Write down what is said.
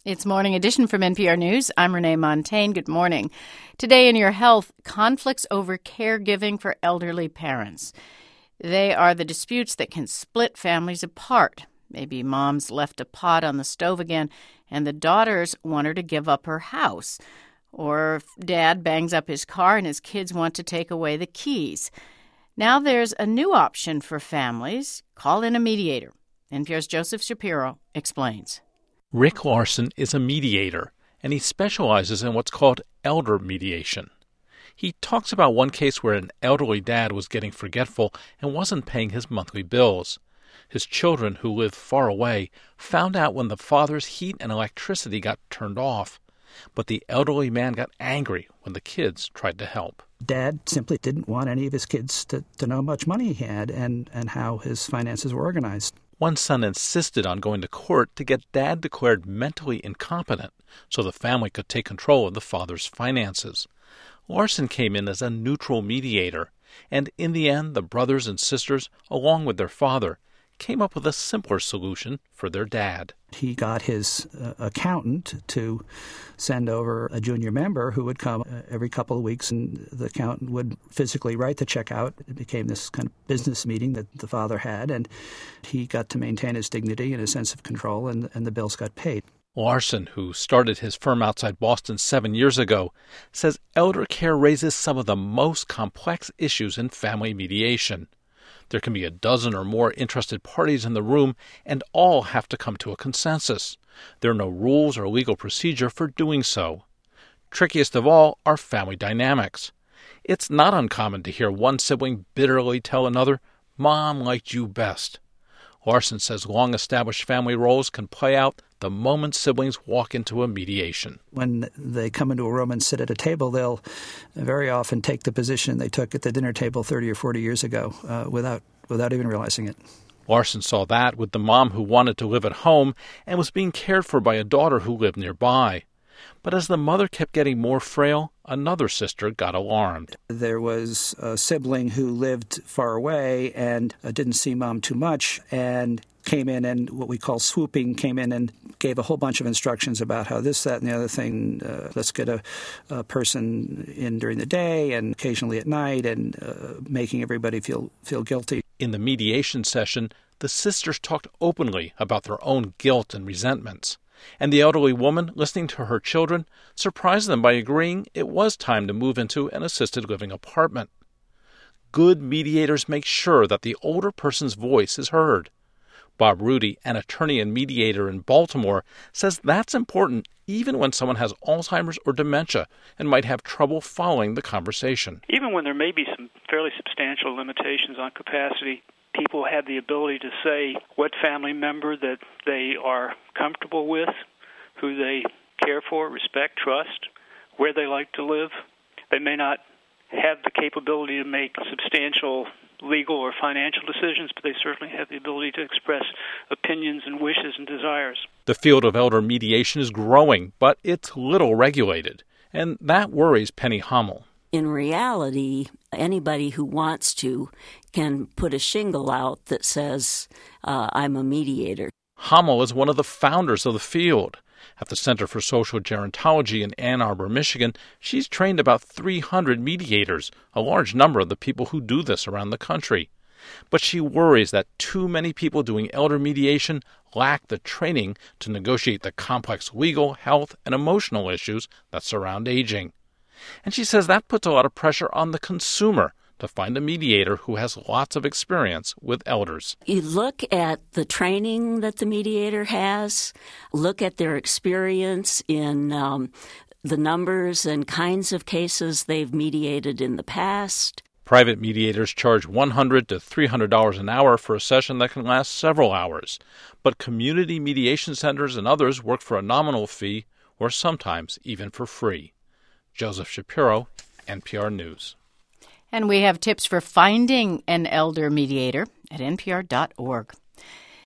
It's Morning Edition from NPR News. I'm Renee Montaigne. Good morning. Today in your health, conflicts over caregiving for elderly parents. They are the disputes that can split families apart. Maybe mom's left a pot on the stove again, and the daughters want her to give up her house. Or dad bangs up his car and his kids want to take away the keys. Now there's a new option for families. Call in a mediator. NPR's Joseph Shapiro explains. Rick Larson is a mediator, and he specializes in what's called elder mediation. He talks about one case where an elderly dad was getting forgetful and wasn't paying his monthly bills. His children, who lived far away, found out when the father's heat and electricity got turned off. But the elderly man got angry when the kids tried to help. Dad simply didn't want any of his kids to know how much money he had and how his finances were organized. One son insisted on going to court to get Dad declared mentally incompetent so the family could take control of the father's finances. Larson came in as a neutral mediator, and in the end the brothers and sisters, along with their father, came up with a simpler solution for their dad. He got his accountant to send over a junior member who would come every couple of weeks, and the accountant would physically write the check out. It became this kind of business meeting that the father had, and he got to maintain his dignity and his sense of control, and the bills got paid. Larson, who started his firm outside Boston 7 years ago, says elder care raises some of the most complex issues in family mediation. There can be a dozen or more interested parties in the room, and all have to come to a consensus. There are no rules or legal procedure for doing so. Trickiest of all are family dynamics. It's not uncommon to hear one sibling bitterly tell another, "Mom liked you best." Larson says long-established family roles can play out the moment siblings walk into a mediation. When they come into a room and sit at a table, they'll very often take the position they took at the dinner table 30 or 40 years ago without even realizing it. Larson saw that with the mom who wanted to live at home and was being cared for by a daughter who lived nearby. But as the mother kept getting more frail, another sister got alarmed. There was a sibling who lived far away and didn't see mom too much, and came in and what we call swooping, came in and gave a whole bunch of instructions about how this, that, and the other thing. Let's get a person in during the day and occasionally at night, and making everybody feel guilty. In the mediation session, the sisters talked openly about their own guilt and resentments. And the elderly woman, listening to her children, surprised them by agreeing it was time to move into an assisted living apartment. Good mediators make sure that the older person's voice is heard. Bob Rudy, an attorney and mediator in Baltimore, says that's important even when someone has Alzheimer's or dementia and might have trouble following the conversation. Even when there may be some fairly substantial limitations on capacity, people have the ability to say what family member that they are comfortable with, who they care for, respect, trust, where they like to live. They may not have the capability to make substantial legal or financial decisions, but they certainly have the ability to express opinions and wishes and desires. The field of elder mediation is growing, but it's little regulated, and that worries Penny Hummel. In reality, anybody who wants to can put a shingle out that says, I'm a mediator. Hummel is one of the founders of the field. At the Center for Social Gerontology in Ann Arbor, Michigan, she's trained about 300 mediators, a large number of the people who do this around the country. But she worries that too many people doing elder mediation lack the training to negotiate the complex legal, health, and emotional issues that surround aging. And she says that puts a lot of pressure on the consumer to find a mediator who has lots of experience with elders. You look at the training that the mediator has, look at their experience in the numbers and kinds of cases they've mediated in the past. Private mediators charge $100 to $300 an hour for a session that can last several hours. But community mediation centers and others work for a nominal fee or sometimes even for free. Joseph Shapiro, NPR News. And we have tips for finding an elder mediator at npr.org.